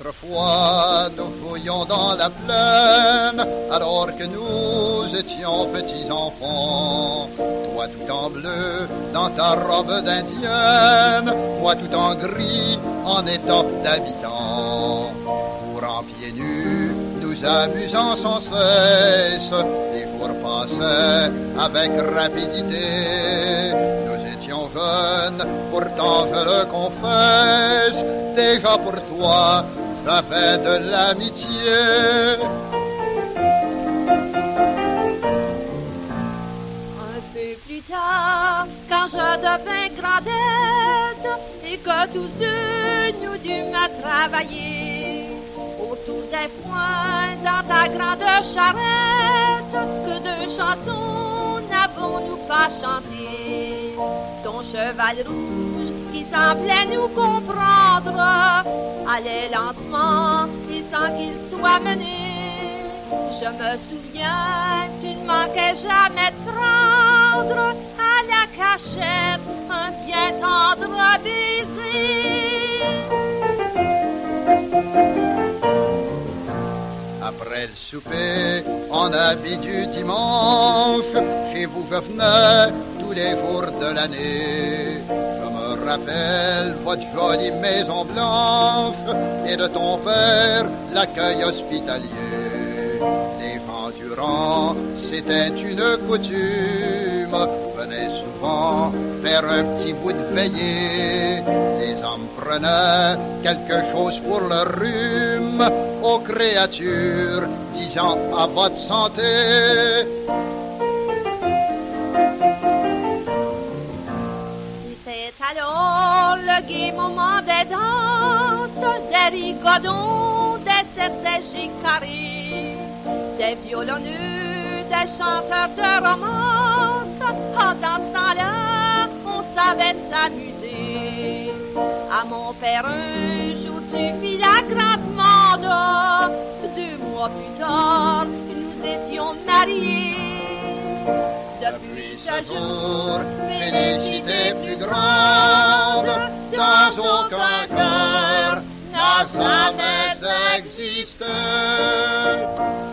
Autrefois, nous fouillions dans la plaine, alors que nous étions petits enfants. Toi tout en bleu, dans ta robe d'indienne, moi tout en gris, en étoffe d'habitant. Courant pieds nus, nous amusant sans cesse, les jours passaient avec rapidité. Nous étions jeunes, pourtant je le confesse, déjà pour toi, j'avais de l'amitié. Un peu plus tard, quand je devins grandette et que tous deux nous dûmes travailler autour des foins dans ta grande charrette, que deux chansons n'avons-nous pas chanté. Ton cheval rouge qui semblait nous comprendre allait lentement et sans qu'il soit mené. Je me souviens, tu ne manquais jamais de prendre à la cachette un bien tendre baiser. Après le souper, en habit du dimanche, chez vous je venais tous les jours de l'année. Je me rappelle votre jolie maison blanche et de ton père l'accueil hospitalier. Les gens du rang, c'était une coutume, venaient souvent faire un petit bout de veillée. Les hommes prenaient quelque chose pour le rhume, aux créatures, disant à votre santé. C'est alors le gai moment des danses, des rigodons, des cercles carrés, des violonneux, des chanteurs de romance. En dansant là, on savait s'amuser. À mon père un jour tu fis la grande mande. 2 mois plus tard, nous étions mariés. Depuis ce jour, félicité plus grande, dans aucun cœur n'a jamais existé.